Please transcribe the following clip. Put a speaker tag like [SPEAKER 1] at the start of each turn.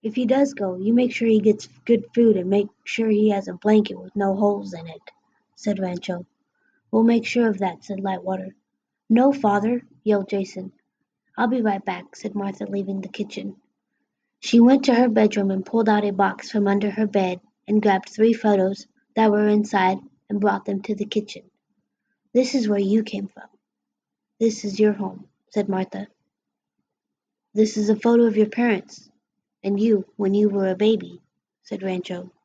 [SPEAKER 1] If he does go, you make sure he gets good food and make sure he has a blanket with no holes in it," said Rancho. "We'll make sure of that," said Lightwater. "No, father!" yelled Jason. "I'll be right back," said Martha, leaving the kitchen. She went to her bedroom and pulled out a box from under her bed and grabbed 3 photos that were inside and brought them to the kitchen. "This is where you came from. This is your home," said Martha. "This is a photo of your parents and you when you were a baby," said Rancho.